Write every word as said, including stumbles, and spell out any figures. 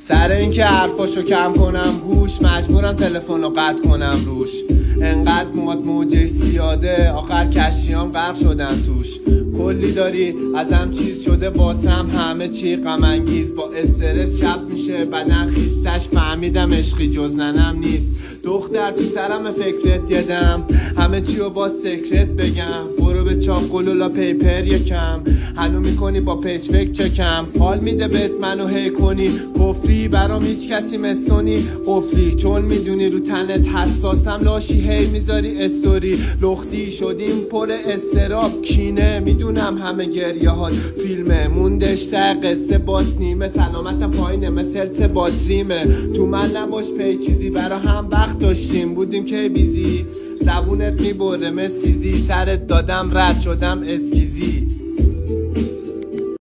سر اینکه حرفاشو کم کنم گوش، مجبورم تلفنو قطع کنم روش. انقدر مواد موجه سیاده، آخر کشیام غرق شدن توش. کلی داری ازم چیز شده باسم، همه چی غم انگیز. با استرس شب میشه بدن خیستش، فهمیدم عشقی جز ننم نیست. دختر تو سرم فکرت یدم، همه چی رو با سکرت بگم. برو به چاق گلولا پیپر یکم، هنو میکنی با پیچ فکر چکم. حال میده بهت منو هی کنی کفری، برام هیچ کسی مثونی قفلی. چون میدونی رو تنت حساسم، لاشی هی میذاری استوری. لختی شدیم پر استراب کینه، میدونم همه گریه ها فیلمه. موندش تا قصه بات نیمه، سلامتم پایینه مثل ارتباطریمه. تو من نباش پی چیزی، برا هم وقت داشتیم بودیم که بیزی. زبونت میبره مسیزی، سرت دادم رد شدم اسکیزی.